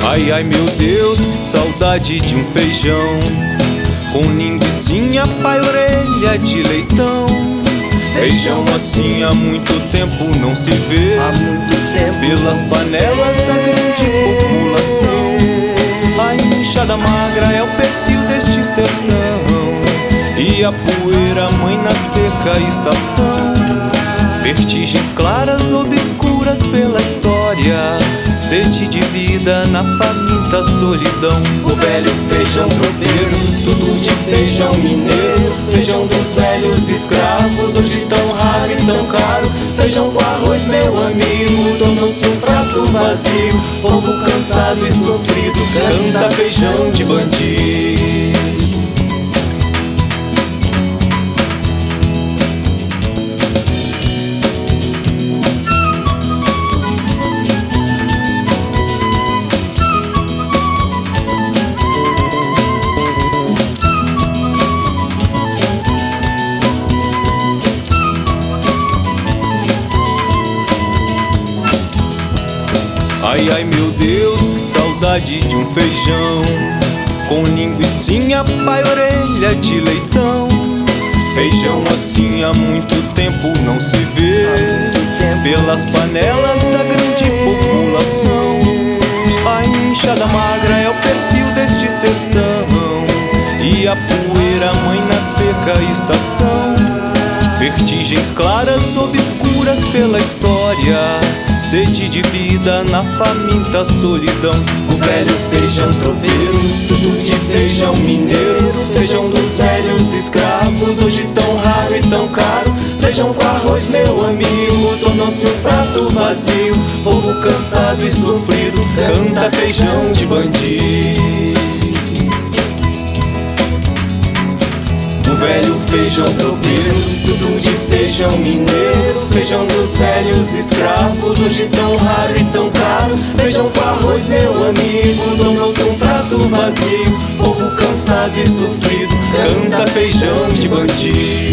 Ai, ai, meu Deus, que saudade de um feijão com linguicinha, pai, orelha de leitão. Feijão assim há muito tempo não se vê, Há muito tempo pelas panelas da grande população. A enxada magra é o perfil deste sertão, e a poeira, mãe na seca estação. Vertigens claras, obscuras pela história, sede de vida na faminta solidão. o velho feijão tropeiro, tudo de feijão mineiro. Feijão dos velhos escravos, hoje tão raro e tão caro. Feijão com arroz, meu amigo, tornou-se um prato vazio. Povo cansado e sofrido, canta feijão de bandido. Ai, ai, meu Deus, que saudade de um feijão com linguicinha, pai, orelha de leitão. Feijão assim há muito tempo não se vê, pelas panelas da grande população. A enxada magra é o perfil deste sertão, e a poeira, mãe na seca estação. Vertigens claras, obscuras pela história, sede de vida na faminta solidão. O velho feijão tropeiro, tudo de feijão mineiro. Feijão dos velhos escravos, hoje tão raro e tão caro. Feijão com arroz, meu amigo, tornou-se um prato vazio. Povo cansado e sofrido, canta feijão de bandido. O velho feijão tropeiro, tudo de feijão mineiro. Feijão dos velhos escravos, hoje tão raro e tão caro. Feijão com arroz, meu amigo, tornou-se um prato vazio. Povo cansado e sofrido, canta feijão de bandido.